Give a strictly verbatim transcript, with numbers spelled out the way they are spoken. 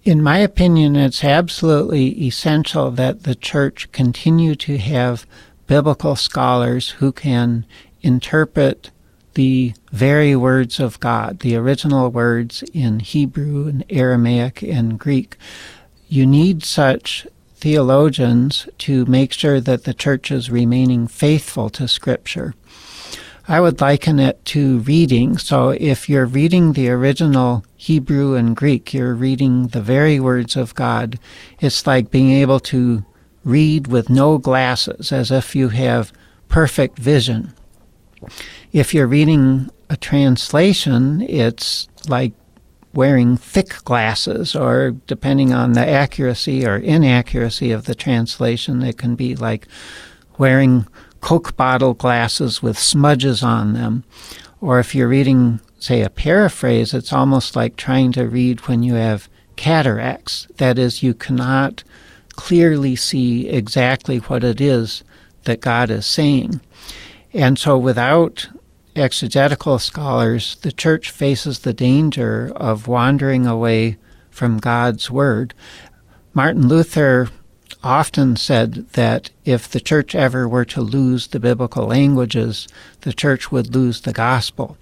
In my opinion, it's absolutely essential that the church continue to have biblical scholars who can interpret the very words of God, the original words in Hebrew and Aramaic and Greek. You need such theologians to make sure that the church is remaining faithful to Scripture. I would liken it to reading. So if you're reading the original Hebrew and Greek, you're reading the very words of God. It's like being able to read with no glasses, as if you have perfect vision. If you're reading a translation, it's like wearing thick glasses, or depending on the accuracy or inaccuracy of the translation, it can be like wearing Coke bottle glasses with smudges on them. Or if you're reading, say, a paraphrase, it's almost like trying to read when you have cataracts. That is, you cannot clearly see exactly what it is that God is saying. And so without exegetical scholars, the church faces the danger of wandering away from God's word. Martin Luther often said that if the church ever were to lose the biblical languages, the church would lose the gospel.